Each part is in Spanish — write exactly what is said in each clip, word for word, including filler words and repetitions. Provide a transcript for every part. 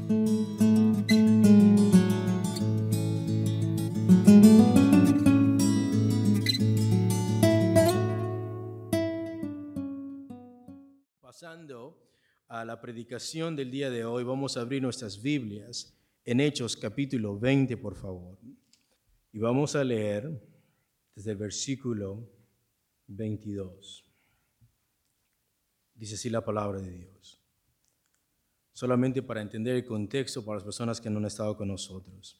Pasando a la predicación del día de hoy, vamos a abrir nuestras Biblias en Hechos capítulo veinte, por favor. Y vamos a leer desde el versículo veintidós. Dice así la palabra de Dios. Solamente para entender el contexto para las personas que no han estado con nosotros.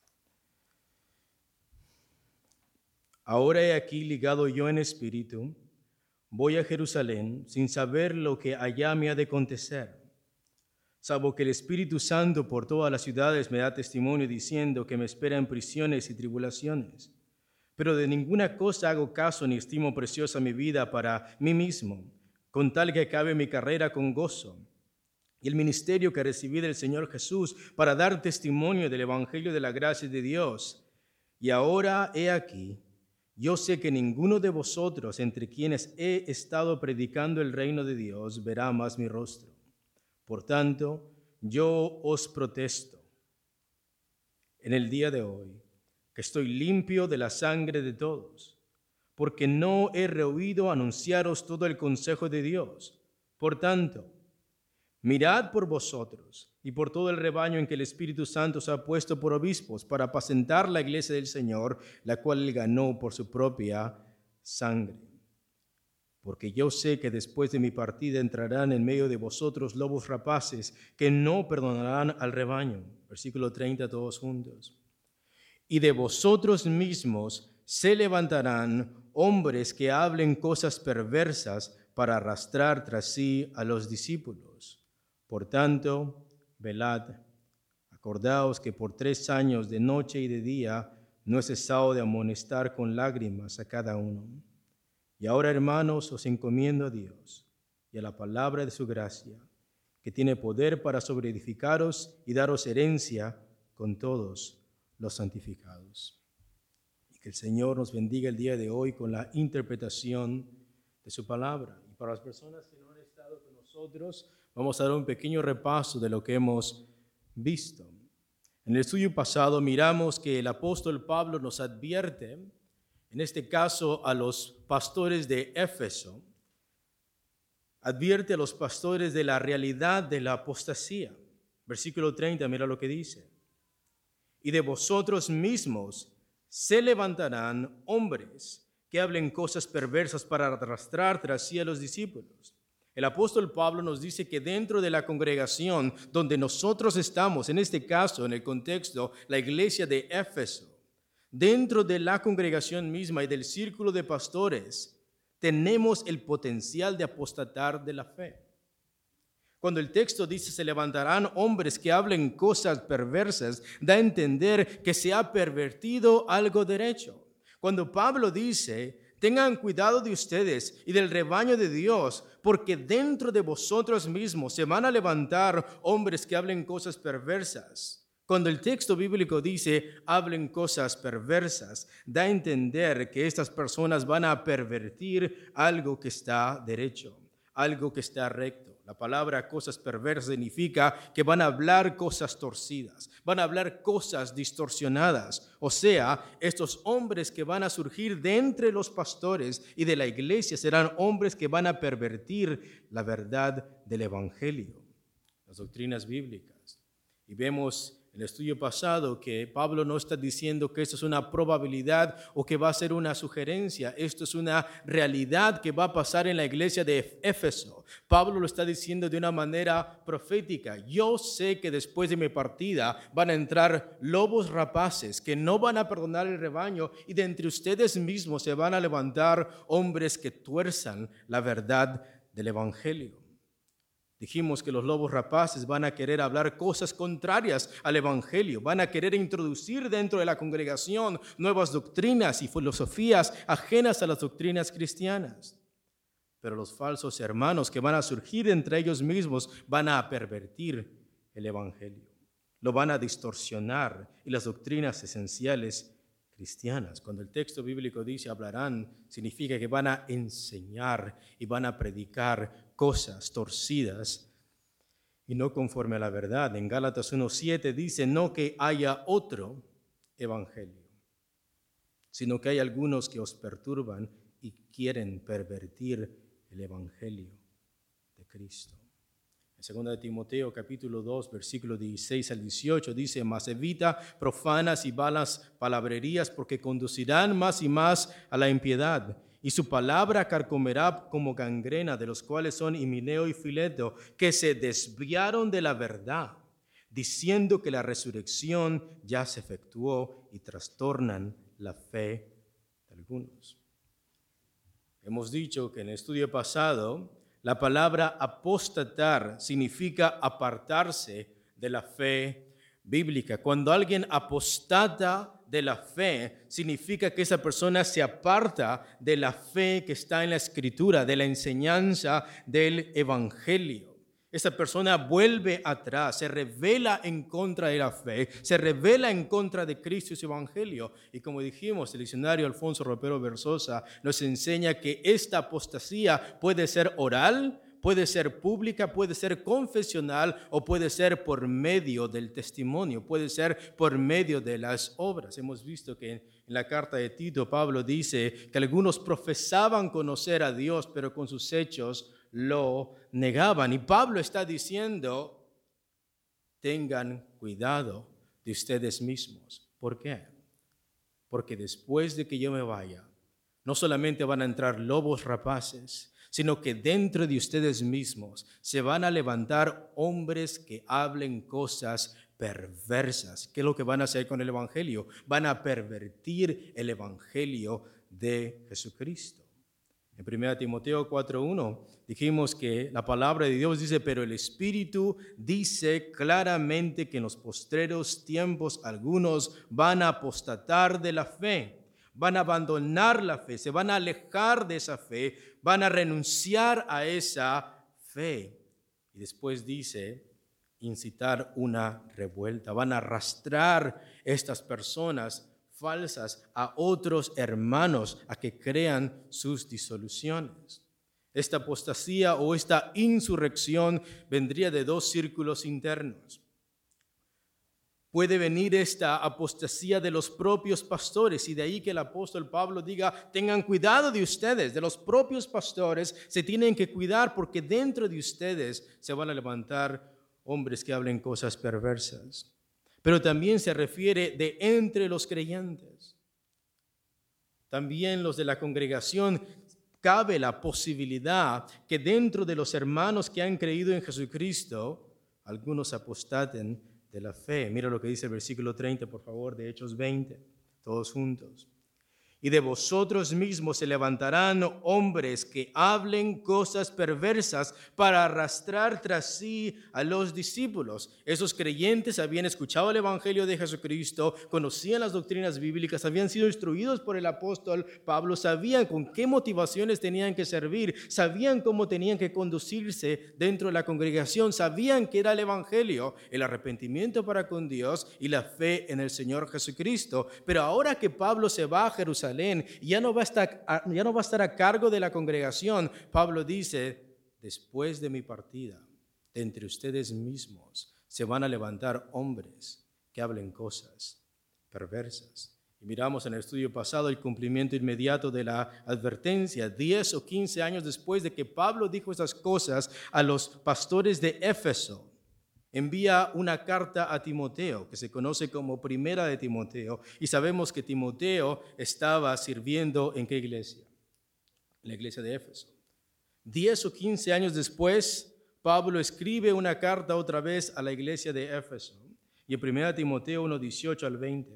Ahora he aquí ligado yo en espíritu, voy a Jerusalén sin saber lo que allá me ha de acontecer, salvo que el Espíritu Santo por todas las ciudades me da testimonio diciendo que me esperan prisiones y tribulaciones. Pero de ninguna cosa hago caso ni estimo preciosa mi vida para mí mismo, con tal que acabe mi carrera con gozo y el ministerio que recibí del Señor Jesús para dar testimonio del Evangelio de la gracia de Dios. Y ahora he aquí, yo sé que ninguno de vosotros entre quienes he estado predicando el reino de Dios verá más mi rostro. Por tanto, yo os protesto en el día de hoy que estoy limpio de la sangre de todos, porque no he rehuido anunciaros todo el consejo de Dios. Por tanto, mirad por vosotros y por todo el rebaño en que el Espíritu Santo os ha puesto por obispos para apacentar la iglesia del Señor, la cual él ganó por su propia sangre. Porque yo sé que después de mi partida entrarán en medio de vosotros lobos rapaces que no perdonarán al rebaño. Versículo treinta, todos juntos. Y de vosotros mismos se levantarán hombres que hablen cosas perversas para arrastrar tras sí a los discípulos. Por tanto, velad, acordaos que por tres años de noche y de día no he cesado de amonestar con lágrimas a cada uno. Y ahora, hermanos, os encomiendo a Dios y a la palabra de su gracia, que tiene poder para sobreedificaros y daros herencia con todos los santificados. Y que el Señor nos bendiga el día de hoy con la interpretación de su palabra. Y para las personas que no han estado con nosotros, vamos a dar un pequeño repaso de lo que hemos visto. En el estudio pasado miramos que el apóstol Pablo nos advierte, en este caso a los pastores de Éfeso, advierte a los pastores de la realidad de la apostasía. Versículo treinta, mira lo que dice. Y de vosotros mismos se levantarán hombres que hablen cosas perversas para arrastrar tras sí a los discípulos. El apóstol Pablo nos dice que dentro de la congregación donde nosotros estamos, en este caso, en el contexto, la iglesia de Éfeso, dentro de la congregación misma y del círculo de pastores, tenemos el potencial de apostatar de la fe. Cuando el texto dice se levantarán hombres que hablen cosas perversas, da a entender que se ha pervertido algo derecho. Cuando Pablo dice tengan cuidado de ustedes y del rebaño de Dios, porque dentro de vosotros mismos se van a levantar hombres que hablen cosas perversas. Cuando el texto bíblico dice hablen cosas perversas, da a entender que estas personas van a pervertir algo que está derecho, algo que está recto. La palabra cosas perversas significa que van a hablar cosas torcidas, van a hablar cosas distorsionadas. O sea, estos hombres que van a surgir de entre los pastores y de la iglesia serán hombres que van a pervertir la verdad del evangelio, las doctrinas bíblicas. Y vemos en el estudio pasado que Pablo no está diciendo que esto es una probabilidad o que va a ser una sugerencia. Esto es una realidad que va a pasar en la iglesia de Éfeso. Pablo lo está diciendo de una manera profética. Yo sé que después de mi partida van a entrar lobos rapaces que no van a perdonar el rebaño y de entre ustedes mismos se van a levantar hombres que tuerzan la verdad del evangelio. Dijimos que los lobos rapaces van a querer hablar cosas contrarias al evangelio, van a querer introducir dentro de la congregación nuevas doctrinas y filosofías ajenas a las doctrinas cristianas. Pero los falsos hermanos que van a surgir entre ellos mismos van a pervertir el evangelio, lo van a distorsionar y las doctrinas esenciales cristianas. Cuando el texto bíblico dice hablarán, significa que van a enseñar y van a predicar cosas torcidas. y no conforme a la verdad. En Gálatas uno siete dice, no que haya otro evangelio, sino que hay algunos que os perturban y quieren pervertir el evangelio de Cristo. En segunda de Timoteo capítulo dos, versículo dieciséis al dieciocho dice, mas evita profanas y vanas palabrerías, porque conducirán más y más a la impiedad. Y su palabra carcomerá como gangrena, de los cuales son Himeneo y Fileto, que se desviaron de la verdad, diciendo que la resurrección ya se efectuó, y trastornan la fe de algunos. Hemos dicho que en el estudio pasado, la palabra apostatar significa apartarse de la fe bíblica. Cuando alguien apostata de la fe, significa que esa persona se aparta de la fe que está en la Escritura, de la enseñanza del Evangelio. Esa persona vuelve atrás, se revela en contra de la fe, se revela en contra de Cristo y su Evangelio. Y como dijimos, el diccionario Alfonso Ropero Versosa nos enseña que esta apostasía puede ser oral, puede ser pública, puede ser confesional o puede ser por medio del testimonio, puede ser por medio de las obras. Hemos visto que en la carta de Tito, Pablo dice que algunos profesaban conocer a Dios, pero con sus hechos lo negaban. Y Pablo está diciendo, tengan cuidado de ustedes mismos. ¿Por qué? Porque después de que yo me vaya, no solamente van a entrar lobos rapaces, sino que dentro de ustedes mismos se van a levantar hombres que hablen cosas perversas. ¿Qué es lo que van a hacer con el Evangelio? Van a pervertir el Evangelio de Jesucristo. En primera Timoteo cuatro uno dijimos que la palabra de Dios dice, pero el Espíritu dice claramente que en los postreros tiempos algunos van a apostatar de la fe. Van a abandonar la fe, se van a alejar de esa fe, van a renunciar a esa fe. Y después dice, incitar una revuelta. Van a arrastrar estas personas falsas a otros hermanos a que crean sus disoluciones. Esta apostasía o esta insurrección vendría de dos círculos internos. Puede venir esta apostasía de los propios pastores, y de ahí que el apóstol Pablo diga, tengan cuidado de ustedes, de los propios pastores se tienen que cuidar, porque dentro de ustedes se van a levantar hombres que hablen cosas perversas. Pero también se refiere de entre los creyentes. También los de la congregación, cabe la posibilidad que dentro de los hermanos que han creído en Jesucristo, algunos apostaten de la fe. Mira lo que dice el versículo treinta, por favor, de Hechos veinte, todos juntos. Y de vosotros mismos se levantarán hombres que hablen cosas perversas para arrastrar tras sí a los discípulos. Esos creyentes habían escuchado el Evangelio de Jesucristo, conocían las doctrinas bíblicas, habían sido instruidos por el apóstol Pablo, sabían con qué motivaciones tenían que servir, sabían cómo tenían que conducirse dentro de la congregación, sabían que era el Evangelio, el arrepentimiento para con Dios y la fe en el Señor Jesucristo. Pero ahora que Pablo se va a Jerusalén, y ya no va a estar, ya no va a estar a cargo de la congregación, Pablo dice, después de mi partida, de entre ustedes mismos se van a levantar hombres que hablen cosas perversas. Y miramos en el estudio pasado el cumplimiento inmediato de la advertencia. Diez o quince años después de que Pablo dijo esas cosas a los pastores de Éfeso, envía una carta a Timoteo, que se conoce como Primera de Timoteo, y sabemos que Timoteo estaba sirviendo ¿en qué iglesia? En la iglesia de Éfeso. Diez o quince años después, Pablo escribe una carta otra vez a la iglesia de Éfeso, y en Primera Timoteo uno, dieciocho al veinte,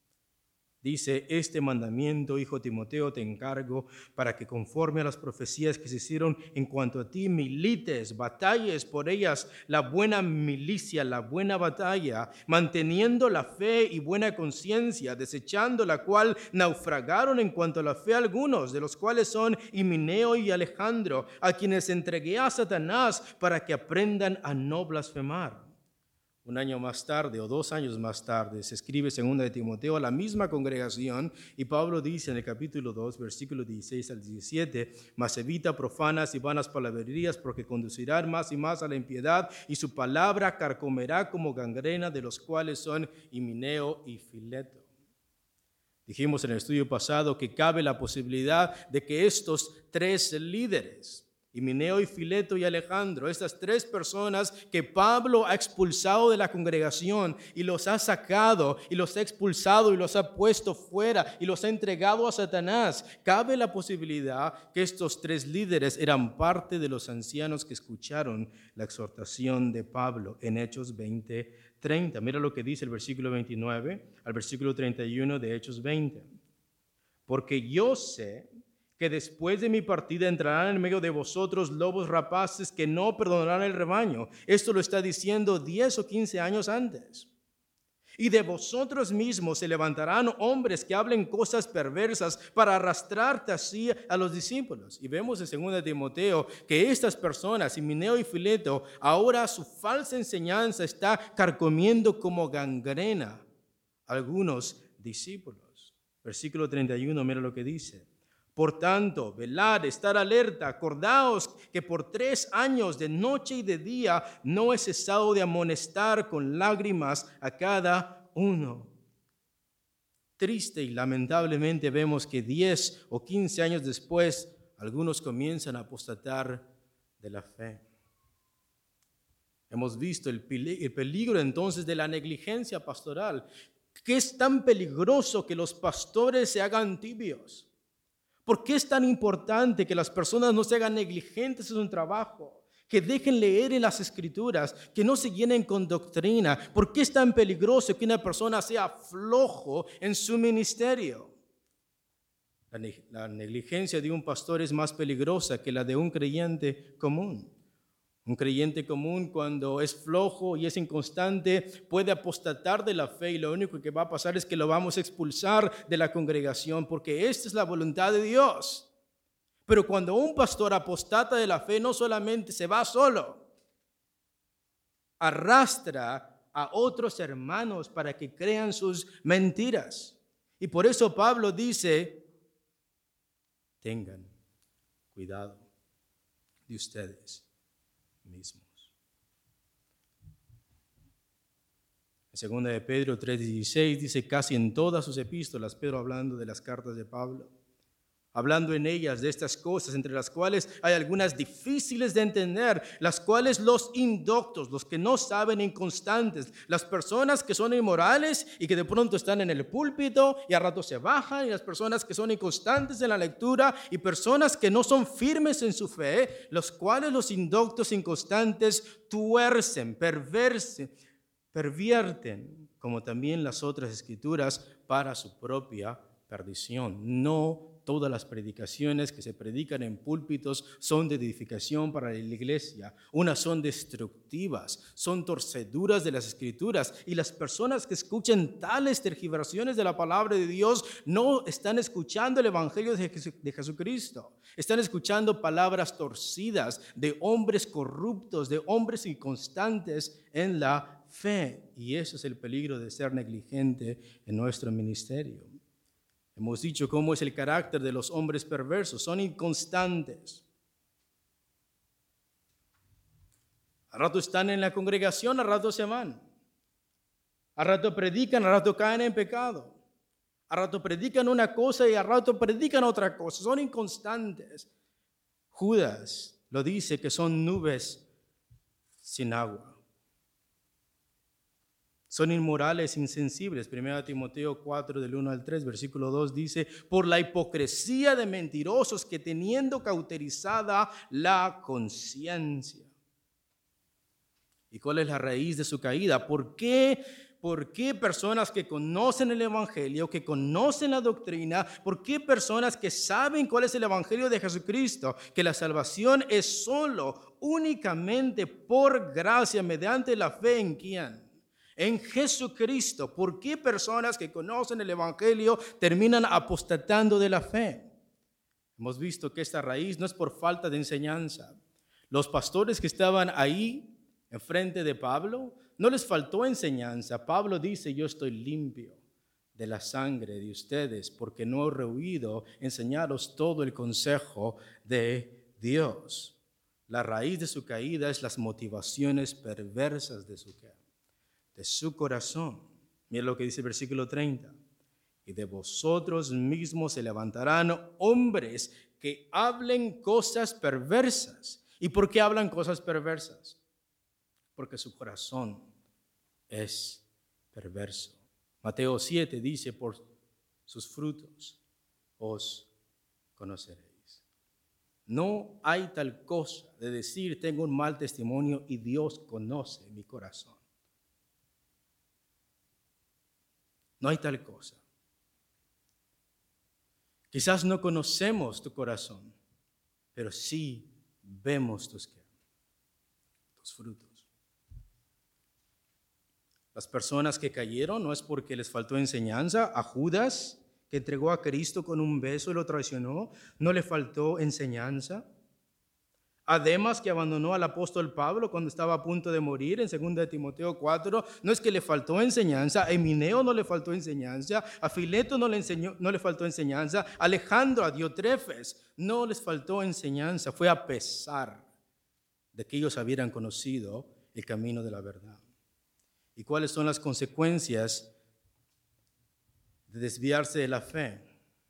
dice, este mandamiento, hijo Timoteo, te encargo para que conforme a las profecías que se hicieron en cuanto a ti, milites, batalles por ellas la buena milicia, la buena batalla, manteniendo la fe y buena conciencia, desechando la cual naufragaron en cuanto a la fe algunos, de los cuales son Himeneo y Alejandro, a quienes entregué a Satanás para que aprendan a no blasfemar. Un año más tarde o dos años más tarde se escribe segunda de Timoteo a la misma congregación y Pablo dice en el capítulo dos, versículos dieciséis al diecisiete, mas evita profanas y vanas palabrerías porque conducirán más y más a la impiedad y su palabra carcomerá como gangrena, de los cuales son Himeneo y Fileto. Dijimos en el estudio pasado que cabe la posibilidad de que estos tres líderes, Himeneo y Fileto y Alejandro, estas tres personas que Pablo ha expulsado de la congregación y los ha sacado y los ha expulsado y los ha puesto fuera y los ha entregado a Satanás, cabe la posibilidad que estos tres líderes eran parte de los ancianos que escucharon la exhortación de Pablo en Hechos veinte, treinta. Mira lo que dice el versículo veintinueve al versículo treinta y uno de Hechos veinte. Porque yo sé que después de mi partida entrarán en medio de vosotros lobos rapaces que no perdonarán el rebaño. Esto lo está diciendo diez o quince años antes. Y de vosotros mismos se levantarán hombres que hablen cosas perversas para arrastrarte así a los discípulos. Y vemos en segunda de Timoteo que estas personas, Himeneo y Fileto, ahora su falsa enseñanza está carcomiendo como gangrena a algunos discípulos. Versículo treinta y uno, mira lo que dice. Por tanto, velad, estar alerta, acordaos que por tres años de noche y de día no he cesado de amonestar con lágrimas a cada uno. Triste y lamentablemente vemos que diez o quince años después, algunos comienzan a apostatar de la fe. Hemos visto el peligro entonces de la negligencia pastoral, que es tan peligroso que los pastores se hagan tibios. ¿Por qué es tan importante que las personas no se hagan negligentes en su trabajo? Que dejen leer en las Escrituras, que no se llenen con doctrina. ¿Por qué es tan peligroso que una persona sea flojo en su ministerio? La, ne- la negligencia de un pastor es más peligrosa que la de un creyente común. Un creyente común, cuando es flojo y es inconstante, puede apostatar de la fe y lo único que va a pasar es que lo vamos a expulsar de la congregación, porque esta es la voluntad de Dios. Pero cuando un pastor apostata de la fe, no solamente se va solo, arrastra a otros hermanos para que crean sus mentiras. Y por eso Pablo dice, tengan cuidado de ustedes mismos. En segunda de Pedro tres dieciséis dice, casi en todas sus epístolas, Pedro hablando de las cartas de Pablo, hablando en ellas de estas cosas, entre las cuales hay algunas difíciles de entender, las cuales los indoctos, los que no saben, inconstantes, las personas que son inmorales y que de pronto están en el púlpito y a rato se bajan, y las personas que son inconstantes en la lectura y personas que no son firmes en su fe, los cuales los indoctos inconstantes tuercen, perversen, pervierten, como también las otras escrituras, para su propia perdición. No todas las predicaciones que se predican en púlpitos son de edificación para la iglesia. Unas son destructivas, son torceduras de las Escrituras. Y las personas que escuchan tales tergiversaciones de la palabra de Dios no están escuchando el Evangelio de Jesucristo. Están escuchando palabras torcidas de hombres corruptos, de hombres inconstantes en la fe. Y ese es el peligro de ser negligente en nuestro ministerio. Hemos dicho cómo es el carácter de los hombres perversos. Son inconstantes. A rato están en la congregación, a rato se van. A rato predican, a rato caen en pecado. A rato predican una cosa y a rato predican otra cosa. Son inconstantes. Judas lo dice que son nubes sin agua. Son inmorales, insensibles. Primera Timoteo cuatro, del uno al tres, versículo dos dice, por la hipocresía de mentirosos que teniendo cauterizada la conciencia. ¿Y cuál es la raíz de su caída? ¿Por qué, por qué personas que conocen el Evangelio, que conocen la doctrina, por qué personas que saben cuál es el Evangelio de Jesucristo, que la salvación es solo, únicamente por gracia, mediante la fe en quién? En Jesucristo. ¿Por qué personas que conocen el Evangelio terminan apostatando de la fe? Hemos visto que esta raíz no es por falta de enseñanza. Los pastores que estaban ahí en frente de Pablo, no les faltó enseñanza. Pablo dice, yo estoy limpio de la sangre de ustedes, porque no he rehuido enseñaros todo el consejo de Dios. La raíz de su caída es las motivaciones perversas de su, de su corazón. Mira lo que dice el versículo treinta. Y de vosotros mismos se levantarán hombres que hablen cosas perversas. ¿Y por qué hablan cosas perversas? Porque su corazón es perverso. Mateo siete dice, por sus frutos os conoceréis. No hay tal cosa de decir, tengo un mal testimonio y Dios conoce mi corazón. No hay tal cosa. Quizás no conocemos tu corazón, pero sí vemos tus, tus frutos. Las personas que cayeron no es porque les faltó enseñanza. A Judas, que entregó a Cristo con un beso y lo traicionó, no le faltó enseñanza. A Demas, que abandonó al apóstol Pablo cuando estaba a punto de morir, en segunda de Timoteo cuatro, no es que le faltó enseñanza. A Emineo no le faltó enseñanza. A Fileto no le, enseñó, no le faltó enseñanza. A Alejandro, a Diotrefes no les faltó enseñanza. Fue a pesar de que ellos habían conocido el camino de la verdad. ¿Y cuáles son las consecuencias de desviarse de la fe?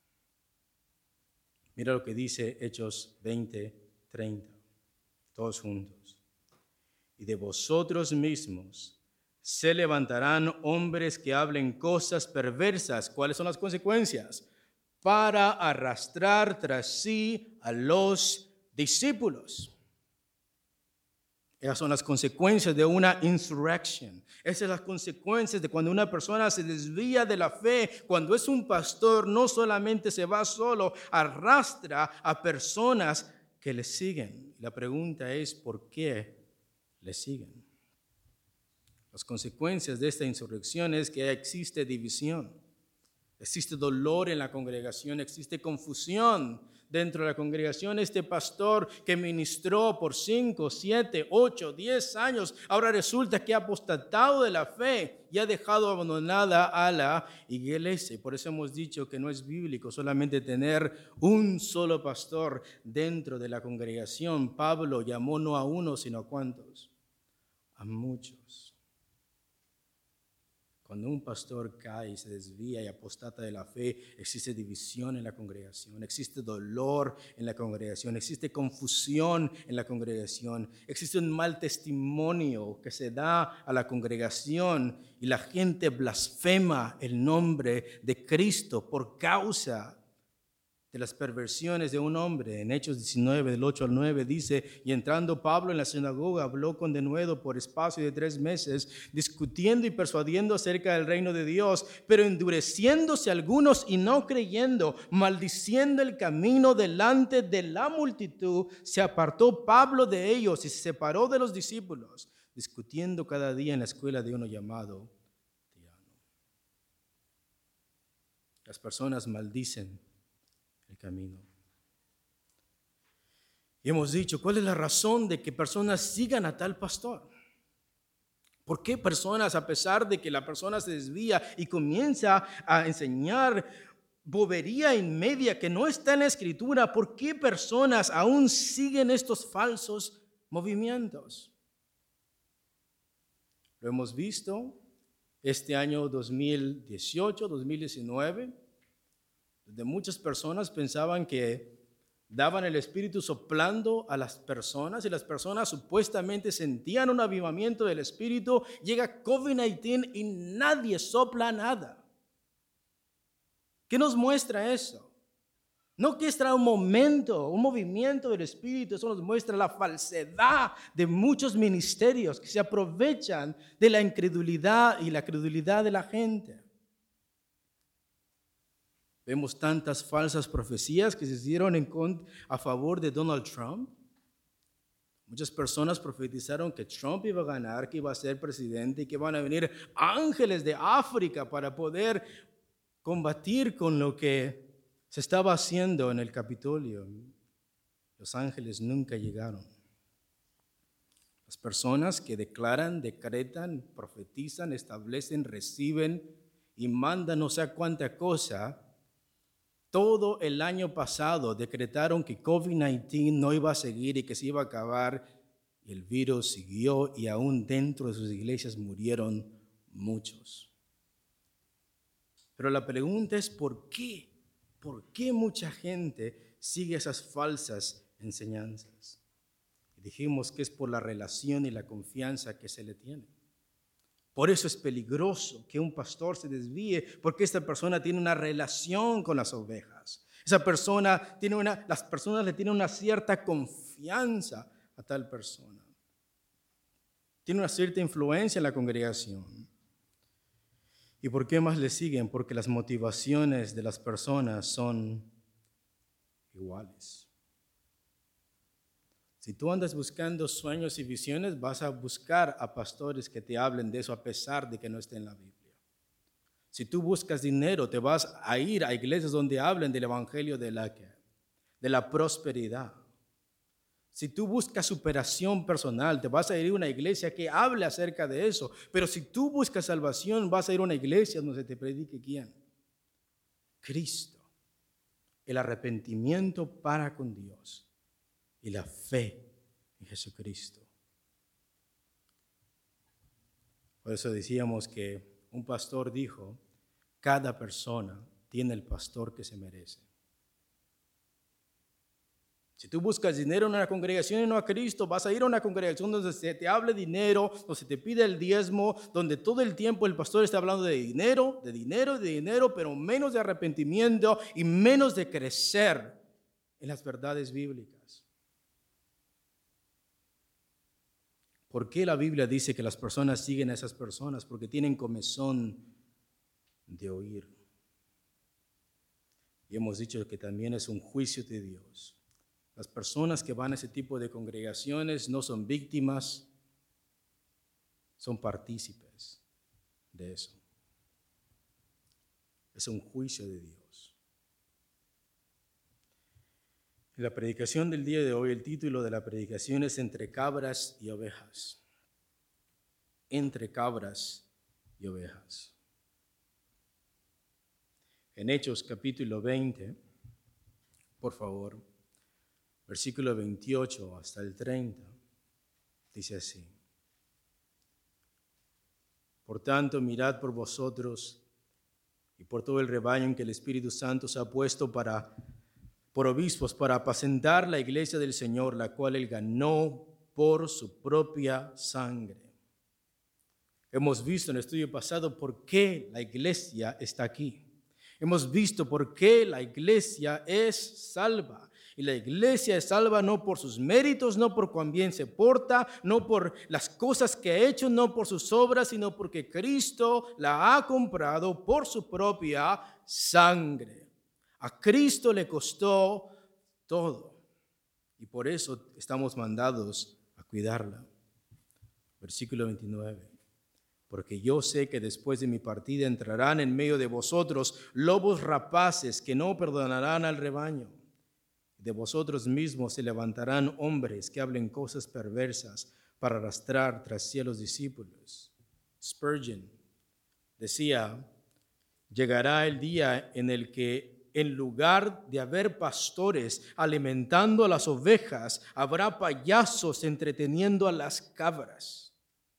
Mira lo que dice Hechos veinte, treinta. Todos juntos. Y de vosotros mismos se levantarán hombres que hablen cosas perversas. ¿Cuáles son las consecuencias? Para arrastrar tras sí a los discípulos. Esas son las consecuencias de una insurrección. Esas son las consecuencias de cuando una persona se desvía de la fe. Cuando es un pastor, no solamente se va solo, arrastra a personas que le siguen. La pregunta es, ¿por qué le siguen? Las consecuencias de esta insurrección es que existe división, existe dolor en la congregación, existe confusión dentro de la congregación. Este pastor que ministró por cinco, siete, ocho, diez años, ahora resulta que ha apostatado de la fe y ha dejado abandonada a la iglesia. Por eso hemos dicho que no es bíblico solamente tener un solo pastor dentro de la congregación. Pablo llamó no a uno, sino a ¿cuántos? A muchos. Cuando un pastor cae y se desvía y apostata de la fe, existe división en la congregación, existe dolor en la congregación, existe confusión en la congregación, existe un mal testimonio que se da a la congregación y la gente blasfema el nombre de Cristo por causa de las perversiones de un hombre. En Hechos diecinueve, del ocho al nueve, dice, y entrando Pablo en la sinagoga, habló con denuedo por espacio de tres meses, discutiendo y persuadiendo acerca del reino de Dios, pero endureciéndose algunos y no creyendo, maldiciendo el camino delante de la multitud, se apartó Pablo de ellos y se separó de los discípulos, discutiendo cada día en la escuela de uno llamado Tirano. Las personas maldicen el camino. Y hemos dicho, ¿cuál es la razón de que personas sigan a tal pastor? ¿Por qué personas, a pesar de que la persona se desvía y comienza a enseñar bobería en media que no está en la escritura, por qué personas aún siguen estos falsos movimientos? Lo hemos visto este año dos mil dieciocho, dos mil diecinueve, donde muchas personas pensaban que daban el Espíritu soplando a las personas y las personas supuestamente sentían un avivamiento del Espíritu. Llega COVID diecinueve y nadie sopla nada. ¿Qué nos muestra eso? No que extra un momento, un movimiento del Espíritu, eso nos muestra la falsedad de muchos ministerios que se aprovechan de la incredulidad y la credulidad de la gente. Vemos tantas falsas profecías que se hicieron en contra, a favor de Donald Trump. Muchas personas profetizaron que Trump iba a ganar, que iba a ser presidente y que van a venir ángeles de África para poder combatir con lo que se estaba haciendo en el Capitolio. Los ángeles nunca llegaron. Las personas que declaran, decretan, profetizan, establecen, reciben y mandan no sé cuánta cosa, todo el año pasado decretaron que COVID diecinueve no iba a seguir y que se iba a acabar, y el virus siguió y aún dentro de sus iglesias murieron muchos. Pero la pregunta es ¿por qué? ¿Por qué mucha gente sigue esas falsas enseñanzas? Y dijimos que es por la relación y la confianza que se le tiene. Por eso es peligroso que un pastor se desvíe, porque esta persona tiene una relación con las ovejas. Esa persona tiene una, las personas le tienen una cierta confianza a tal persona. Tiene una cierta influencia en la congregación. ¿Y por qué más le siguen? Porque las motivaciones de las personas son iguales. Si tú andas buscando sueños y visiones, vas a buscar a pastores que te hablen de eso a pesar de que no esté en la Biblia. Si tú buscas dinero, te vas a ir a iglesias donde hablen del evangelio de la, de la prosperidad. Si tú buscas superación personal, te vas a ir a una iglesia que hable acerca de eso. Pero si tú buscas salvación, vas a ir a una iglesia donde se te predique ¿quién? Cristo. El arrepentimiento para con Dios. Y la fe en Jesucristo. Por eso decíamos que un pastor dijo, cada persona tiene el pastor que se merece. Si tú buscas dinero en una congregación y no a Cristo, vas a ir a una congregación donde se te hable dinero, donde se te pide el diezmo, donde todo el tiempo el pastor está hablando de dinero, de dinero, de dinero, pero menos de arrepentimiento y menos de crecer en las verdades bíblicas. ¿Por qué la Biblia dice que las personas siguen a esas personas? Porque tienen comezón de oír. Y hemos dicho que también es un juicio de Dios. Las personas que van a ese tipo de congregaciones no son víctimas, son partícipes de eso. Es un juicio de Dios. En la predicación del día de hoy, el título de la predicación es Entre cabras y ovejas. Entre cabras y ovejas. En Hechos capítulo veinte, por favor, versículo veintiocho hasta el treinta, dice así. Por tanto, mirad por vosotros y por todo el rebaño en que el Espíritu Santo se ha puesto para por obispos para apacentar la iglesia del Señor, la cual él ganó por su propia sangre. Hemos visto en el estudio pasado por qué la iglesia está aquí. Hemos visto por qué la iglesia es salva. Y la iglesia es salva no por sus méritos, no por cuán bien se porta, no por las cosas que ha hecho, no por sus obras, sino porque Cristo la ha comprado por su propia sangre. A Cristo le costó todo y por eso estamos mandados a cuidarla. Versículo veintinueve. Porque yo sé que después de mi partida entrarán en medio de vosotros lobos rapaces que no perdonarán al rebaño. De vosotros mismos se levantarán hombres que hablen cosas perversas para arrastrar tras sí a los discípulos. Spurgeon decía, llegará el día en el que en lugar de haber pastores alimentando a las ovejas, habrá payasos entreteniendo a las cabras.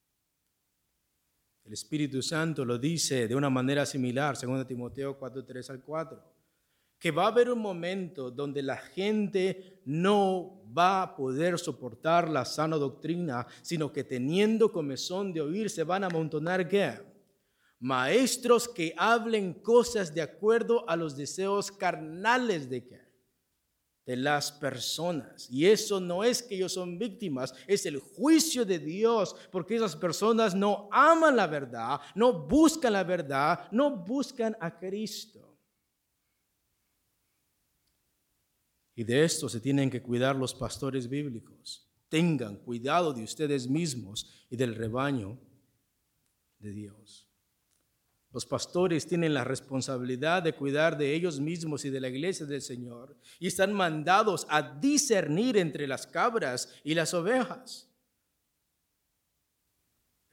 El Espíritu Santo lo dice de una manera similar, segundo Timoteo cuatro, tres al cuatro, que va a haber un momento donde la gente no va a poder soportar la sana doctrina, sino que teniendo comezón de oír se van a amontonar ¿qué? Maestros que hablen cosas de acuerdo a los deseos carnales de qué? De las personas. Y eso no es que ellos son víctimas, es el juicio de Dios, porque esas personas no aman la verdad, no buscan la verdad, no buscan a Cristo. Y de esto se tienen que cuidar los pastores bíblicos. Tengan cuidado de ustedes mismos y del rebaño de Dios. Los pastores tienen la responsabilidad de cuidar de ellos mismos y de la iglesia del Señor y están mandados a discernir entre las cabras y las ovejas.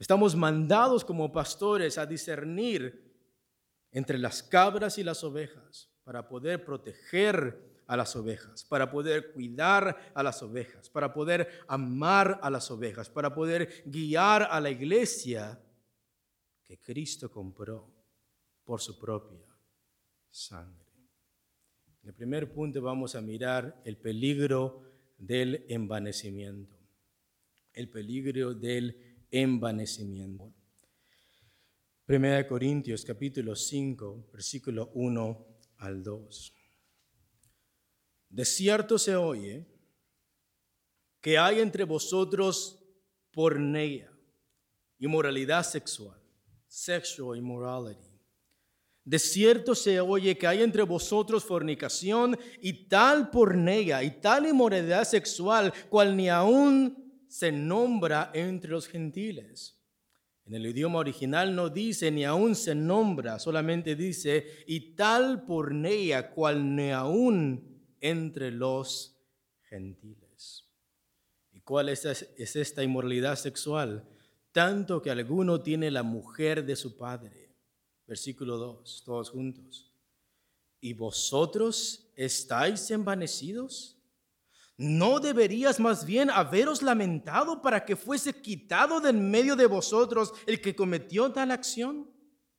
Estamos mandados como pastores a discernir entre las cabras y las ovejas para poder proteger a las ovejas, para poder cuidar a las ovejas, para poder amar a las ovejas, para poder guiar a la iglesia que Cristo compró por su propia sangre. En el primer punto vamos a mirar el peligro del envanecimiento. El peligro del envanecimiento. Primera de Corintios capítulo cinco, versículo uno al dos. De cierto se oye que hay entre vosotros porneia, inmoralidad sexual, sexual immorality. De cierto se oye que hay entre vosotros fornicación y tal porneia y tal inmoralidad sexual, cual ni aún se nombra entre los gentiles. En el idioma original no dice ni aún se nombra, solamente dice y tal porneia, cual ni aún entre los gentiles. ¿Y cuál es, es esta inmoralidad sexual? Tanto que alguno tiene la mujer de su padre. Versículo dos, todos juntos. ¿Y vosotros estáis envanecidos? ¿No deberías más bien haberos lamentado para que fuese quitado de en medio de vosotros el que cometió tal acción?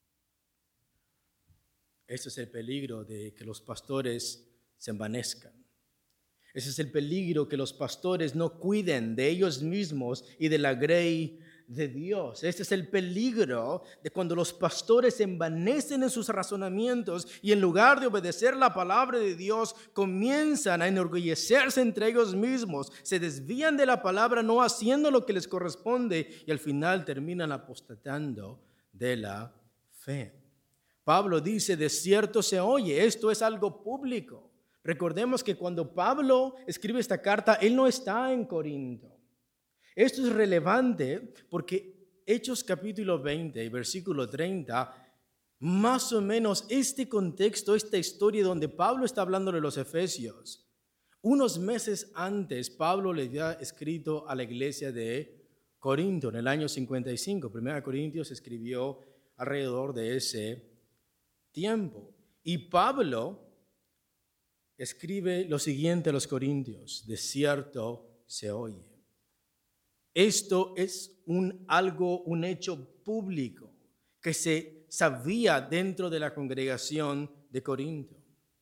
Ese es el peligro de que los pastores se envanezcan. Ese es el peligro que los pastores no cuiden de ellos mismos y de la grey de Dios. Este es el peligro de cuando los pastores se envanecen en sus razonamientos y en lugar de obedecer la palabra de Dios, comienzan a enorgullecerse entre ellos mismos, se desvían de la palabra no haciendo lo que les corresponde y al final terminan apostatando de la fe. Pablo dice, de cierto se oye, esto es algo público. Recordemos que cuando Pablo escribe esta carta, él no está en Corinto. Esto es relevante porque Hechos capítulo veinte y versículo treinta, más o menos este contexto, esta historia donde Pablo está hablando de los efesios, unos meses antes Pablo le había escrito a la iglesia de Corinto en el año cincuenta y cinco. Primera Corintios escribió alrededor de ese tiempo. Y Pablo escribe lo siguiente a los corintios, de cierto se oye. Esto es un algo, un hecho público que se sabía dentro de la congregación de Corinto.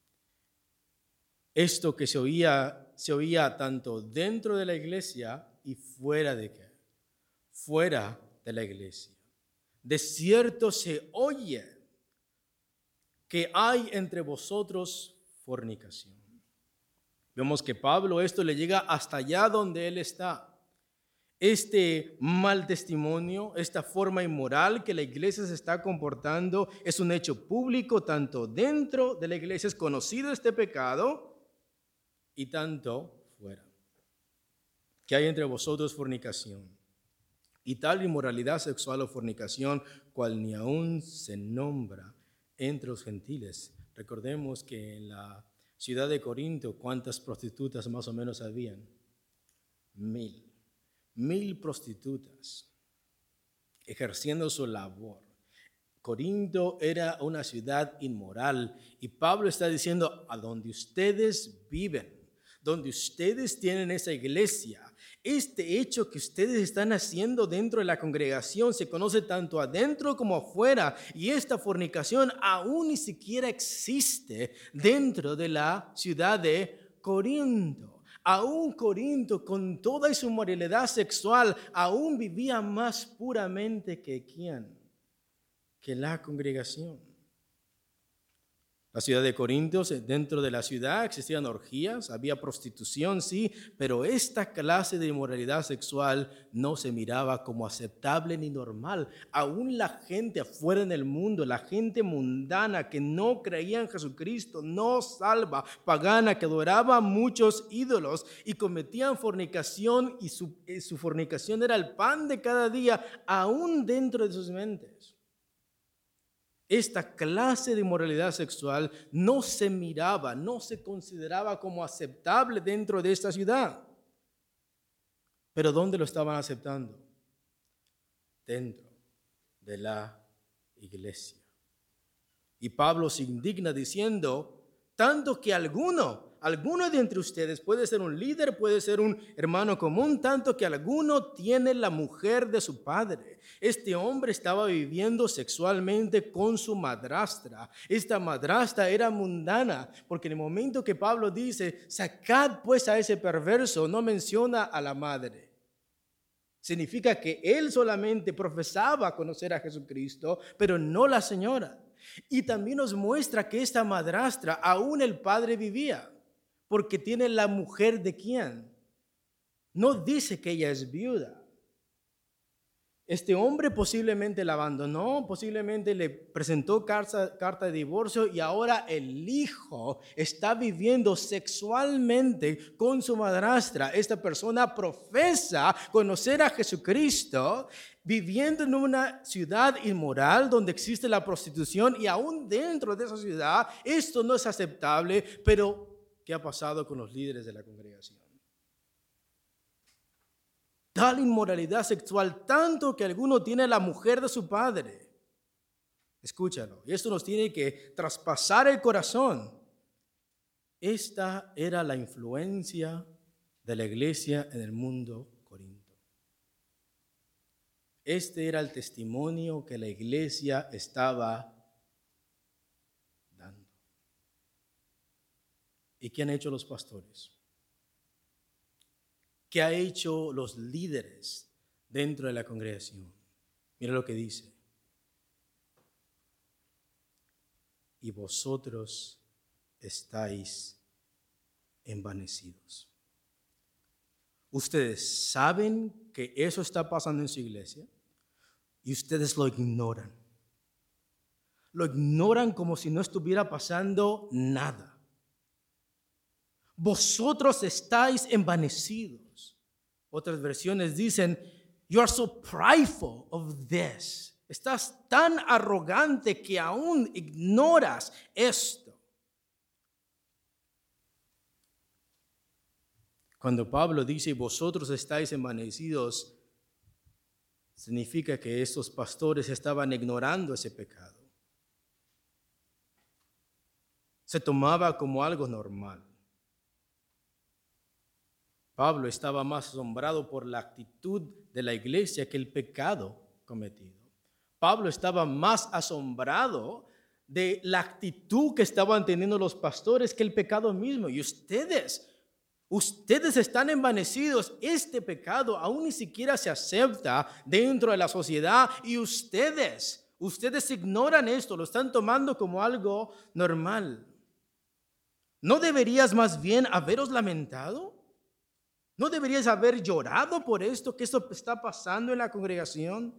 Esto que se oía, se oía tanto dentro de la iglesia y fuera de qué? Fuera de la iglesia. De cierto se oye que hay entre vosotros fornicación. Vemos que Pablo esto le llega hasta allá donde él está. Este mal testimonio, esta forma inmoral que la iglesia se está comportando es un hecho público, tanto dentro de la iglesia es conocido este pecado y tanto fuera. Que hay entre vosotros fornicación y tal inmoralidad sexual o fornicación, cual ni aún se nombra entre los gentiles. Recordemos que en la ciudad de Corinto, ¿cuántas prostitutas más o menos habían? Mil. Mil prostitutas ejerciendo su labor. Corinto era una ciudad inmoral y Pablo está diciendo, a donde ustedes viven, donde ustedes tienen esa iglesia, este hecho que ustedes están haciendo dentro de la congregación se conoce tanto adentro como afuera y esta fornicación aún ni siquiera existe dentro de la ciudad de Corinto. Aún Corinto, con toda su moralidad sexual, aún vivía más puramente que quién, que la congregación. La ciudad de Corinto, dentro de la ciudad existían orgías, había prostitución, sí, pero esta clase de inmoralidad sexual no se miraba como aceptable ni normal. Aún la gente afuera en el mundo, la gente mundana que no creía en Jesucristo, no salva, pagana, que adoraba a muchos ídolos y cometían fornicación y su, y su fornicación era el pan de cada día, aún dentro de sus mentes. Esta clase de inmoralidad sexual no se miraba, no se consideraba como aceptable dentro de esta ciudad. Pero ¿dónde lo estaban aceptando? dentro de la iglesia. Y Pablo se indigna diciendo, tanto que alguno, alguno de entre ustedes puede ser un líder, puede ser un hermano común, tanto que alguno tiene la mujer de su padre. Este hombre estaba viviendo sexualmente con su madrastra. Esta madrastra era mundana, porque en el momento que Pablo dice, sacad pues a ese perverso, no menciona a la madre. Significa que él solamente profesaba conocer a Jesucristo, pero no la señora. Y también nos muestra que esta madrastra, aún el padre vivía, porque tiene la mujer de quién. No dice que ella es viuda. Este hombre posiblemente la abandonó, posiblemente le presentó carta, carta de divorcio y ahora el hijo está viviendo sexualmente con su madrastra. Esta persona profesa conocer a Jesucristo, viviendo en una ciudad inmoral donde existe la prostitución y aún dentro de esa ciudad esto no es aceptable. Pero ¿qué ha pasado con los líderes de la congregación? Tal inmoralidad sexual, tanto que alguno tiene la mujer de su padre. Escúchalo, y esto nos tiene que traspasar el corazón. Esta era la influencia de la iglesia en el mundo corinto. Este era el testimonio que la iglesia estaba dando. ¿Y qué han hecho los pastores? ¿Qué ha hecho los líderes dentro de la congregación? Mira lo que dice. Y vosotros estáis envanecidos. Ustedes saben que eso está pasando en su iglesia y ustedes lo ignoran. Lo ignoran como si no estuviera pasando nada. Vosotros estáis envanecidos. Otras versiones dicen, you are so prideful of this. Estás tan arrogante que aún ignoras esto. Cuando Pablo dice, vosotros estáis envanecidos, significa que estos pastores estaban ignorando ese pecado. Se tomaba como algo normal. Pablo estaba más asombrado por la actitud de la iglesia que el pecado cometido. Pablo estaba más asombrado de la actitud que estaban teniendo los pastores que el pecado mismo. Y ustedes, ustedes están envanecidos. Este pecado aún ni siquiera se acepta dentro de la sociedad y ustedes, ustedes ignoran esto, lo están tomando como algo normal. ¿No deberías más bien haberos lamentado? ¿No deberías haber llorado por esto, que esto está pasando en la congregación?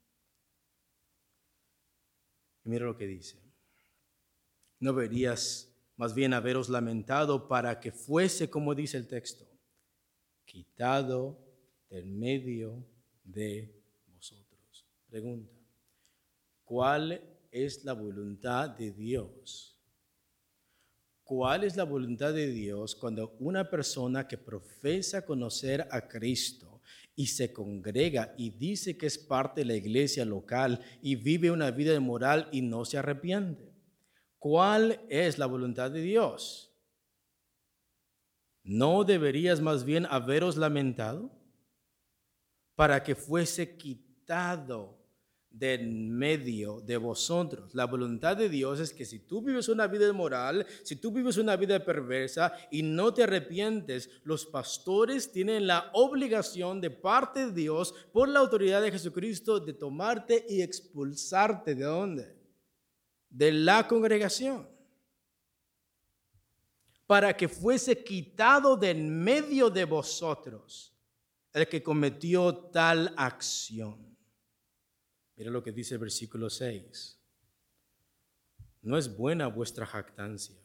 Y mira lo que dice. ¿No deberías más bien haberos lamentado para que fuese, como dice el texto, quitado del medio de vosotros? Pregunta, ¿cuál es la voluntad de Dios? ¿Cuál es la voluntad de Dios cuando una persona que profesa conocer a Cristo y se congrega y dice que es parte de la iglesia local y vive una vida inmoral y no se arrepiente? ¿Cuál es la voluntad de Dios? ¿No deberías más bien haberos lamentado para que fuese quitado de en medio de vosotros? La voluntad de Dios es que si tú vives una vida inmoral, si tú vives una vida perversa y no te arrepientes, los pastores tienen la obligación de parte de Dios, por la autoridad de Jesucristo, de tomarte y expulsarte. ¿De dónde? De la congregación. Para que fuese quitado de en medio de vosotros el que cometió tal acción. Mira lo que dice el versículo seis. No es buena vuestra jactancia.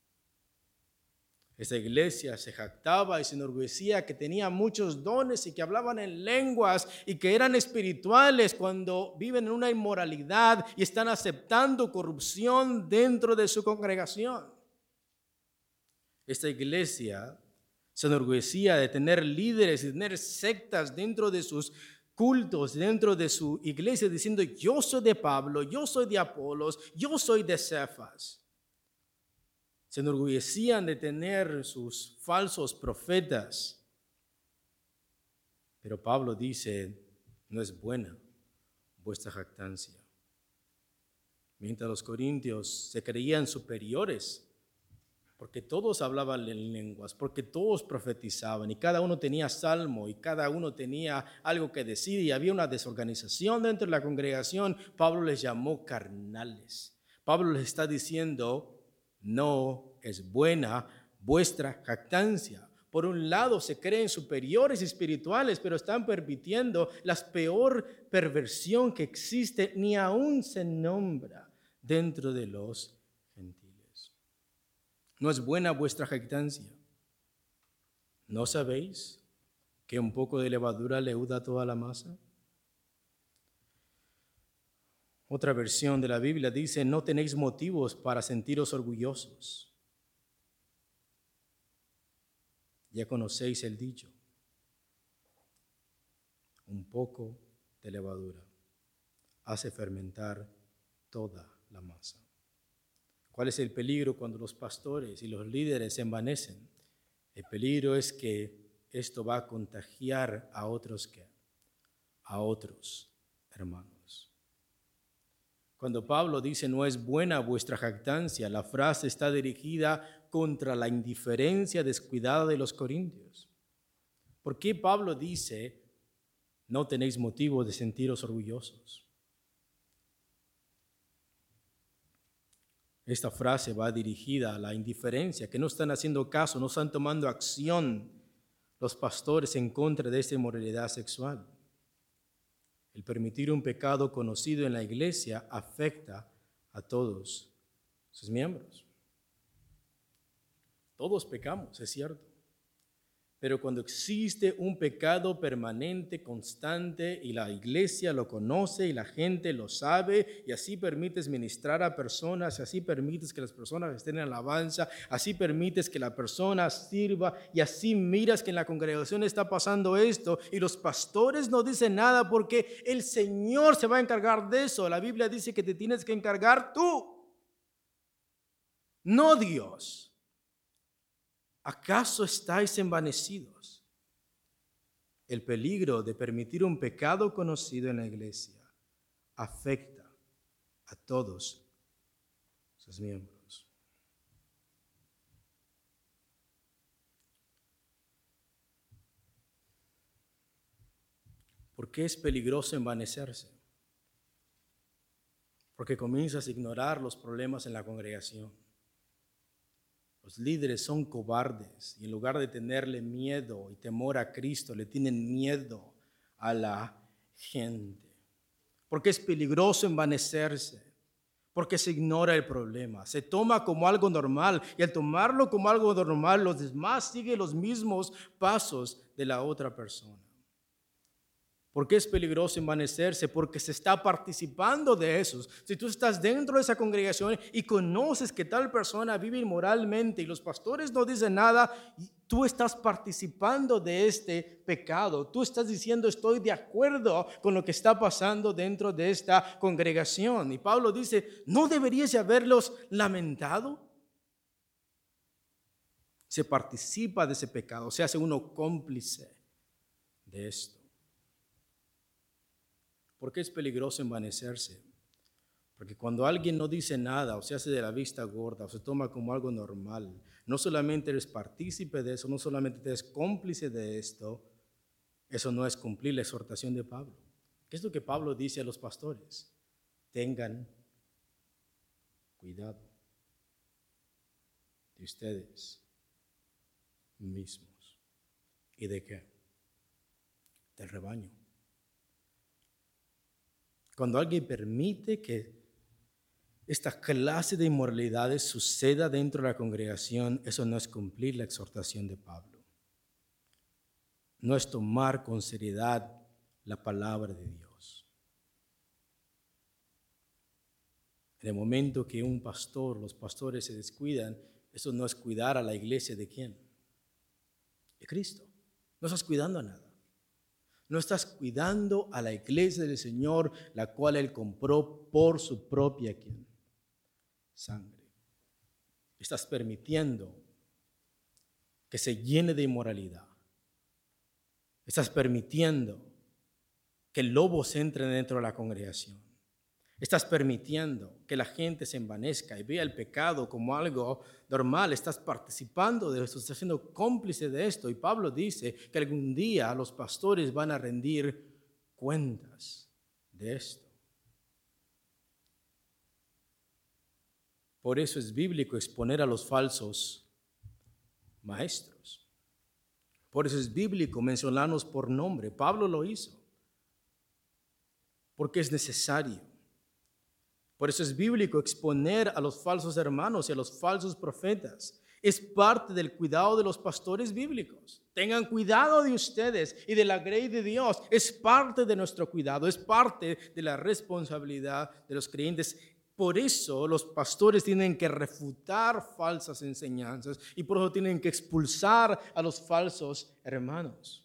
Esta iglesia se jactaba y se enorgullecía que tenía muchos dones y que hablaban en lenguas y que eran espirituales cuando viven en una inmoralidad y están aceptando corrupción dentro de su congregación. Esta iglesia se enorgullecía de tener líderes y tener sectas dentro de sus cultos dentro de su iglesia diciendo yo soy de Pablo, yo soy de Apolos, yo soy de Cefas. Se enorgullecían de tener sus falsos profetas. Pero Pablo dice, no es buena vuestra jactancia. Mientras los corintios se creían superiores, porque todos hablaban en lenguas, porque todos profetizaban y cada uno tenía salmo y cada uno tenía algo que decir y había una desorganización dentro de la congregación, Pablo les llamó carnales. Pablo les está diciendo, no es buena vuestra jactancia. Por un lado se creen superiores espirituales, pero están permitiendo la peor perversión que existe, ni aún se nombra dentro de los gentiles. No es buena vuestra jactancia. ¿No sabéis que un poco de levadura leuda toda la masa? Otra versión de la Biblia dice, no tenéis motivos para sentiros orgullosos. Ya conocéis el dicho, un poco de levadura hace fermentar toda la masa. ¿Cuál es el peligro cuando los pastores y los líderes se envanecen? El peligro es que esto va a contagiar a otros que a otros hermanos. Cuando Pablo dice no es buena vuestra jactancia, la frase está dirigida contra la indiferencia descuidada de los corintios. ¿Por qué Pablo dice no tenéis motivo de sentiros orgullosos? Esta frase va dirigida a la indiferencia, que no están haciendo caso, no están tomando acción los pastores en contra de esta inmoralidad sexual. El permitir un pecado conocido en la iglesia afecta a todos sus miembros. Todos pecamos, es cierto. Pero cuando existe un pecado permanente, constante, y la iglesia lo conoce y la gente lo sabe, y así permites ministrar a personas, así permites que las personas estén en alabanza, así permites que la persona sirva, y así miras que en la congregación está pasando esto, y los pastores no dicen nada porque el Señor se va a encargar de eso. La Biblia dice que te tienes que encargar tú, no Dios. ¿Acaso estáis envanecidos? El peligro de permitir un pecado conocido en la iglesia afecta a todos sus miembros. ¿Por qué es peligroso envanecerse? Porque comienzas a ignorar los problemas en la congregación. Los líderes son cobardes y en lugar de tenerle miedo y temor a Cristo, le tienen miedo a la gente. Porque es peligroso envanecerse, porque se ignora el problema, se toma como algo normal y al tomarlo como algo normal, los demás siguen los mismos pasos de la otra persona. ¿Por qué es peligroso envanecerse? Porque se está participando de esos. Si tú estás dentro de esa congregación y conoces que tal persona vive inmoralmente y los pastores no dicen nada, tú estás participando de este pecado. Tú estás diciendo estoy de acuerdo con lo que está pasando dentro de esta congregación. Y Pablo dice, ¿no deberías haberlos lamentado? Se participa de ese pecado, se hace uno cómplice de esto. ¿Por qué es peligroso envanecerse? Porque cuando alguien no dice nada o se hace de la vista gorda o se toma como algo normal, no solamente eres partícipe de eso, no solamente eres cómplice de esto, eso no es cumplir la exhortación de Pablo. ¿Qué es lo que Pablo dice a los pastores? Tengan cuidado de ustedes mismos. ¿Y de qué? Del rebaño. Cuando alguien permite que esta clase de inmoralidades suceda dentro de la congregación, eso no es cumplir la exhortación de Pablo. No es tomar con seriedad la palabra de Dios. En el momento que un pastor, los pastores se descuidan, eso no es cuidar a la iglesia de quién? De Cristo. No estás cuidando a nada. No estás cuidando a la iglesia del Señor, la cual Él compró por su propia ¿quién? Sangre. Estás permitiendo que se llene de inmoralidad. Estás permitiendo que lobos entren dentro de la congregación. Estás permitiendo que la gente se envanezca y vea el pecado como algo normal. Estás participando de esto, estás siendo cómplice de esto. Y Pablo dice que algún día los pastores van a rendir cuentas de esto. Por eso es bíblico exponer a los falsos maestros. Por eso es bíblico mencionarnos por nombre. Pablo lo hizo. Porque es necesario. Por eso es bíblico exponer a los falsos hermanos y a los falsos profetas. Es parte del cuidado de los pastores bíblicos. Tengan cuidado de ustedes y de la grey de Dios. Es parte de nuestro cuidado, es parte de la responsabilidad de los creyentes. Por eso los pastores tienen que refutar falsas enseñanzas y por eso tienen que expulsar a los falsos hermanos.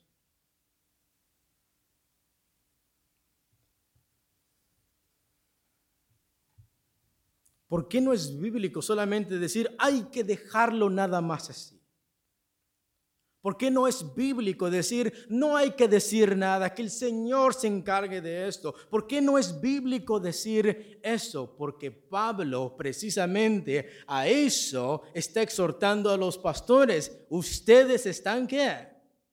¿Por qué no es bíblico solamente decir hay que dejarlo nada más así? ¿Por qué no es bíblico decir no hay que decir nada, que el Señor se encargue de esto? ¿Por qué no es bíblico decir eso? Porque Pablo precisamente a eso está exhortando a los pastores. Ustedes están ¿qué?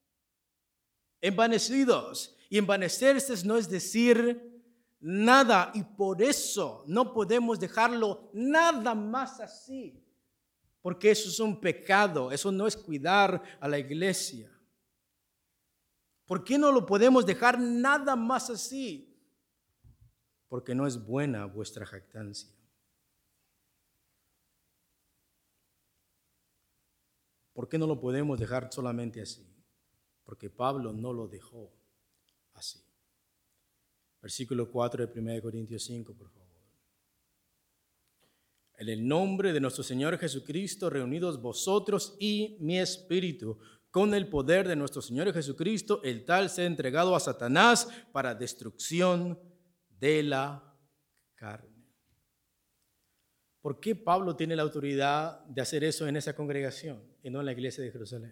Envanecidos. Y envanecerse no es decir nada, y por eso no podemos dejarlo nada más así, porque eso es un pecado, eso no es cuidar a la iglesia. ¿Por qué no lo podemos dejar nada más así? Porque no es buena vuestra jactancia. ¿Por qué no lo podemos dejar solamente así? Porque Pablo no lo dejó así. Versículo cuatro de primera de Corintios cinco, por favor. En el nombre de nuestro Señor Jesucristo, reunidos vosotros y mi espíritu, con el poder de nuestro Señor Jesucristo, el tal sea entregado a Satanás para destrucción de la carne. ¿Por qué Pablo tiene la autoridad de hacer eso en esa congregación y no en la iglesia de Jerusalén?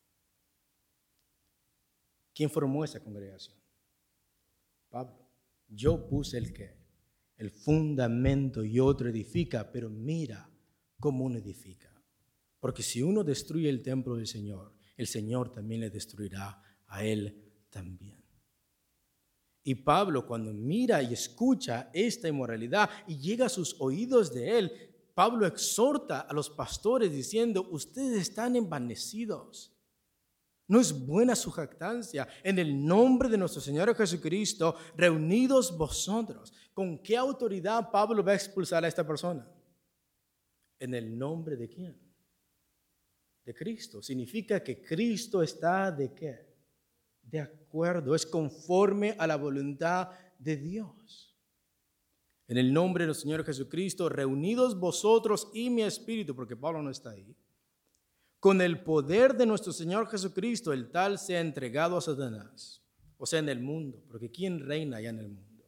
¿Quién formó esa congregación? Pablo. Yo puse el qué, el fundamento y otro edifica, pero mira cómo uno edifica. Porque si uno destruye el templo del Señor, el Señor también le destruirá a él también. Y Pablo, cuando mira y escucha esta inmoralidad y llega a sus oídos de él, Pablo exhorta a los pastores diciendo, ustedes están envanecidos. No es buena su jactancia. En el nombre de nuestro Señor Jesucristo, reunidos vosotros. ¿Con qué autoridad Pablo va a expulsar a esta persona? ¿En el nombre de quién? De Cristo. Significa que Cristo está ¿de qué? De acuerdo, es conforme a la voluntad de Dios. En el nombre de nuestro Señor Jesucristo, reunidos vosotros y mi espíritu, porque Pablo no está ahí. Con el poder de nuestro Señor Jesucristo, el tal sea entregado a Satanás, o sea, en el mundo, porque ¿quién reina allá en el mundo?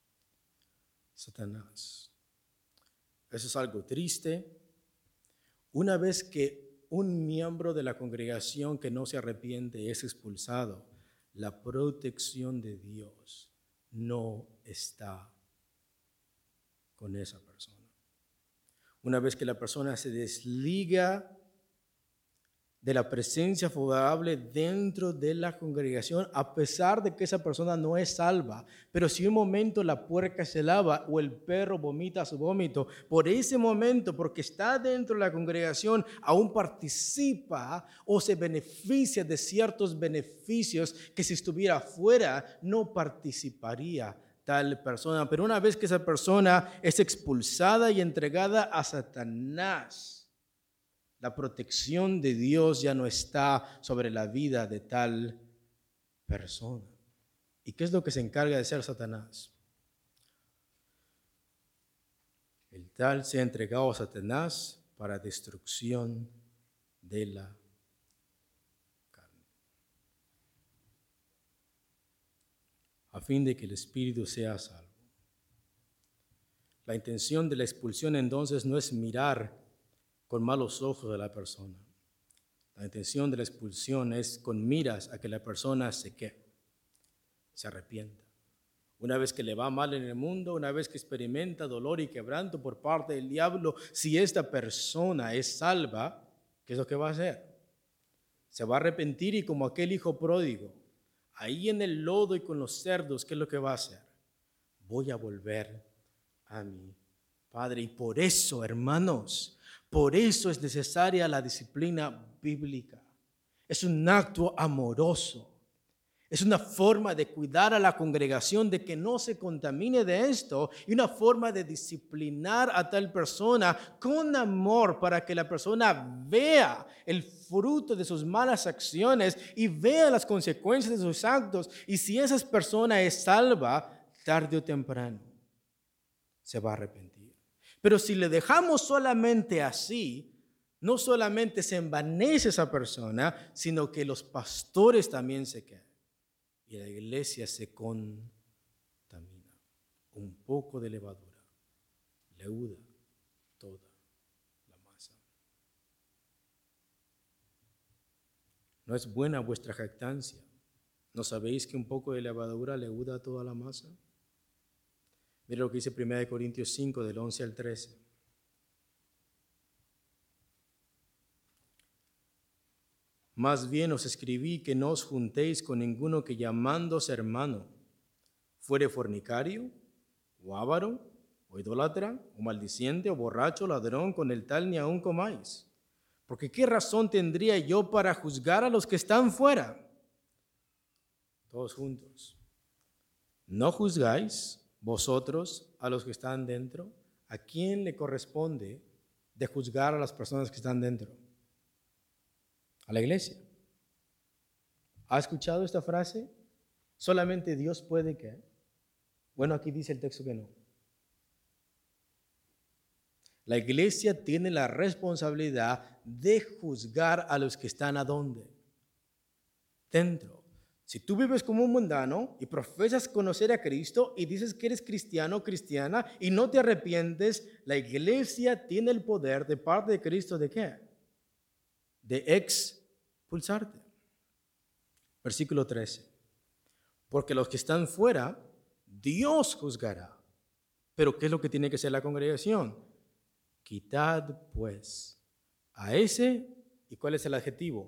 Satanás. Eso es algo triste. Una vez que un miembro de la congregación que no se arrepiente es expulsado, la protección de Dios no está con esa persona. Una vez que la persona se desliga de la presencia favorable dentro de la congregación, a pesar de que esa persona no es salva. Pero si un momento la puerca se lava o el perro vomita su vómito, por ese momento, porque está dentro de la congregación, aún participa o se beneficia de ciertos beneficios que si estuviera fuera no participaría tal persona. Pero una vez que esa persona es expulsada y entregada a Satanás, la protección de Dios ya no está sobre la vida de tal persona. ¿Y qué es lo que se encarga de hacer Satanás? El tal se ha entregado a Satanás para destrucción de la carne. a fin de que el espíritu sea salvo. La intención de la expulsión entonces no es mirar con malos ojos a la persona. La intención de la expulsión es con miras a que la persona se quede, se arrepienta. Una vez que le va mal en el mundo, una vez que experimenta dolor y quebranto por parte del diablo, si esta persona es salva, ¿qué es lo que va a hacer? Se va a arrepentir y como aquel hijo pródigo, ahí en el lodo y con los cerdos, ¿qué es lo que va a hacer? Voy a volver a mi Padre. Y por eso, hermanos, por eso es necesaria la disciplina bíblica. Es un acto amoroso. Es una forma de cuidar a la congregación de que no se contamine de esto y una forma de disciplinar a tal persona con amor para que la persona vea el fruto de sus malas acciones y vea las consecuencias de sus actos. Y si esa persona es salva, tarde o temprano se va a arrepentir. Pero si le dejamos solamente así, no solamente se envanece esa persona, sino que los pastores también se quedan. Y la iglesia se contamina. Un poco de levadura leuda toda la masa. ¿No es buena vuestra jactancia? ¿No sabéis que un poco de levadura leuda toda la masa? Mira lo que dice primera de Corintios cinco, del once al trece. Más bien os escribí que no os juntéis con ninguno que llamándose hermano fuere fornicario, o avaro, o idólatra, o maldiciente, o borracho, ladrón, con el tal ni aun comáis. Porque ¿qué razón tendría yo para juzgar a los que están fuera? Todos juntos. ¿No juzgáis vosotros a los que están dentro? ¿A quién le corresponde de juzgar a las personas que están dentro? A la iglesia. ¿Ha escuchado esta frase? Solamente Dios puede que. Bueno, aquí dice el texto que no. La iglesia tiene la responsabilidad de juzgar a los que están ¿a dónde? Dentro. Si tú vives como un mundano y profesas conocer a Cristo y dices que eres cristiano o cristiana y no te arrepientes, la iglesia tiene el poder de parte de Cristo ¿de qué? De expulsarte. Versículo trece. Porque los que están fuera, Dios juzgará. Pero ¿qué es lo que tiene que hacer la congregación? Quitad pues a ese, ¿y cuál es el adjetivo?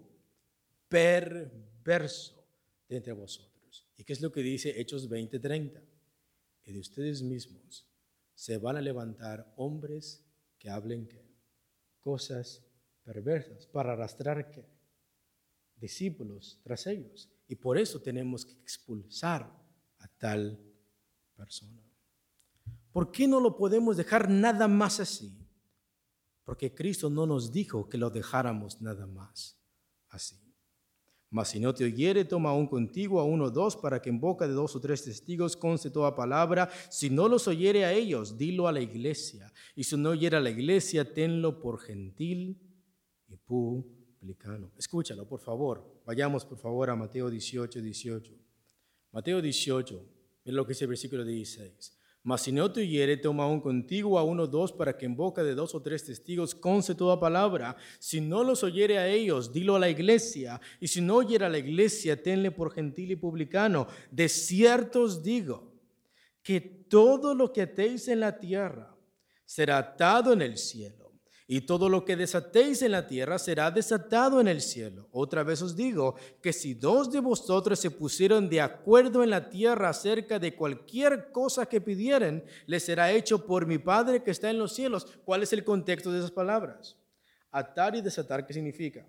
Perverso de entre vosotros. ¿Y qué es lo que dice Hechos veinte treinta? Y de ustedes mismos se van a levantar hombres que hablen ¿qué? Cosas perversas para arrastrar ¿qué? Discípulos tras ellos. Y por eso tenemos que expulsar a tal persona. ¿Por qué no lo podemos dejar nada más así? Porque Cristo no nos dijo que lo dejáramos nada más así. Mas si no te oyere, toma aún contigo a uno o dos, para que en boca de dos o tres testigos conste toda palabra. Si no los oyere a ellos, dilo a la iglesia. Y si no oyere a la iglesia, tenlo por gentil y publicano. Escúchalo, por favor. Vayamos, por favor, a Mateo dieciocho, dieciocho. Mateo dieciocho, mira lo que dice el versículo dieciséis. Mas si no te oyere, toma aún contigo a uno o dos, para que en boca de dos o tres testigos conste toda palabra. Si no los oyere a ellos, dilo a la iglesia. Y si no oyere a la iglesia, tenle por gentil y publicano. De cierto os digo que todo lo que atéis en la tierra será atado en el cielo, y todo lo que desatéis en la tierra será desatado en el cielo. Otra vez os digo que si dos de vosotros se pusieron de acuerdo en la tierra acerca de cualquier cosa que pidieren, les será hecho por mi Padre que está en los cielos. ¿Cuál es el contexto de esas palabras? Atar y desatar, ¿qué significa?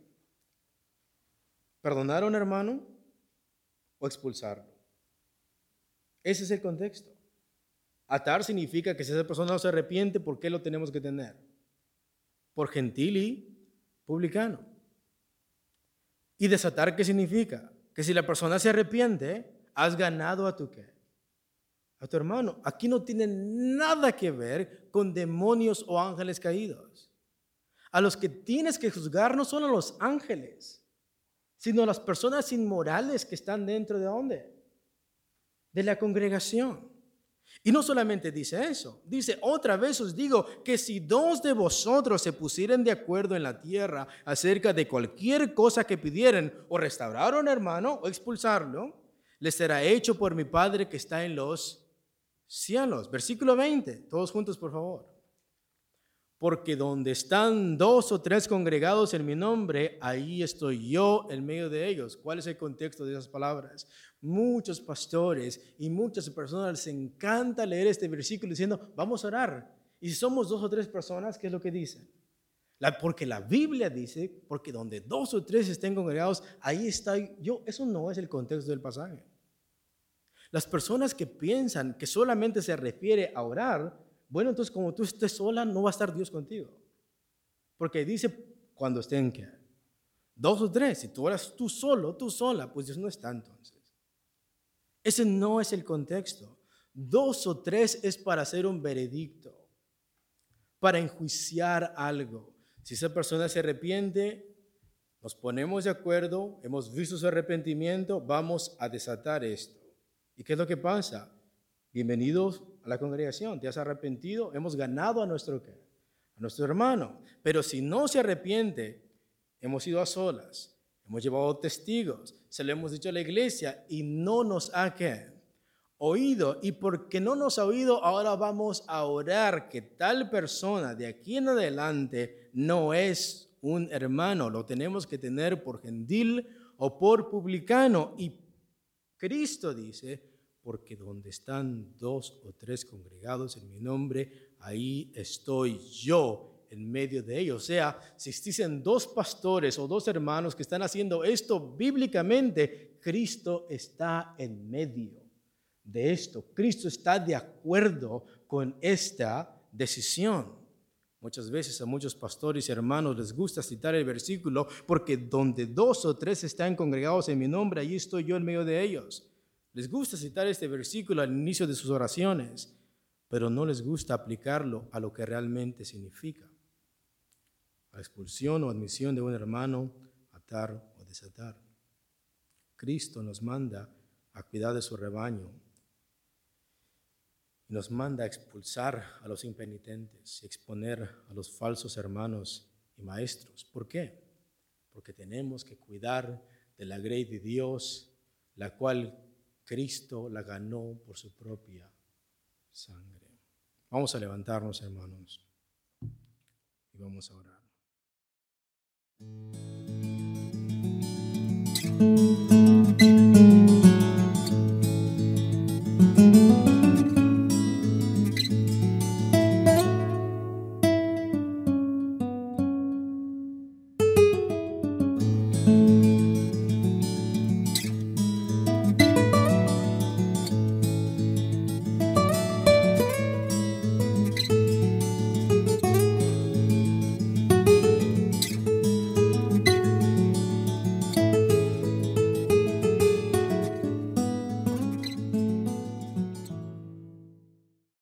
¿Perdonar a un hermano o expulsarlo? Ese es el contexto. Atar significa que si esa persona no se arrepiente, ¿por qué lo tenemos que tener? Por gentil y publicano. ¿Y desatar qué significa? Que si la persona se arrepiente, has ganado a tu qué? A tu hermano. Aquí no tiene nada que ver con demonios o ángeles caídos. A los que tienes que juzgar no son a los ángeles, sino a las personas inmorales que están dentro de ¿dónde? de la congregación. Y no solamente dice eso, dice, otra vez os digo que si dos de vosotros se pusieren de acuerdo en la tierra acerca de cualquier cosa que pidieren, o restaurar a un hermano o expulsarlo, les será hecho por mi Padre que está en los cielos. Versículo veinte, todos juntos por favor. Porque donde están dos o tres congregados en mi nombre, ahí estoy yo en medio de ellos. ¿Cuál es el contexto de esas palabras? Muchos pastores y muchas personas les encanta leer este versículo diciendo, vamos a orar. Y si somos dos o tres personas, ¿qué es lo que dicen? La, porque la Biblia dice, porque donde dos o tres estén congregados, ahí está yo. Eso no es el contexto del pasaje. Las personas que piensan que solamente se refiere a orar, bueno, entonces como tú estés sola, no va a estar Dios contigo. Porque dice, cuando estén ¿qué? Dos o tres, si tú oras tú solo, tú sola, pues Dios no está entonces. Ese no es el contexto. Dos o tres es para hacer un veredicto, para enjuiciar algo. Si esa persona se arrepiente, nos ponemos de acuerdo, hemos visto su arrepentimiento, vamos a desatar esto. ¿Y qué es lo que pasa? Bienvenidos a la congregación, te has arrepentido, hemos ganado a nuestro, ¿qué? A nuestro hermano. Pero si no se arrepiente, hemos ido a solas, hemos llevado testigos, se lo hemos dicho a la iglesia y no nos ha ¿qué? Oído. Y porque no nos ha oído, ahora vamos a orar que tal persona de aquí en adelante no es un hermano, lo tenemos que tener por gentil o por publicano. Y Cristo dice, porque donde están dos o tres congregados en mi nombre, ahí estoy yo en medio de ellos. O sea, si existen dos pastores o dos hermanos que están haciendo esto bíblicamente, Cristo está en medio de esto. Cristo está de acuerdo con esta decisión. Muchas veces a muchos pastores y hermanos les gusta citar el versículo porque donde dos o tres están congregados en mi nombre, allí estoy yo en medio de ellos. Les gusta citar este versículo al inicio de sus oraciones, pero no les gusta aplicarlo a lo que realmente significa. A expulsión o admisión de un hermano, atar o desatar. Cristo nos manda a cuidar de su rebaño y nos manda a expulsar a los impenitentes y exponer a los falsos hermanos y maestros. ¿Por qué? Porque tenemos que cuidar de la grey de Dios, la cual Cristo la ganó por su propia sangre. Vamos a levantarnos, hermanos, y vamos a orar.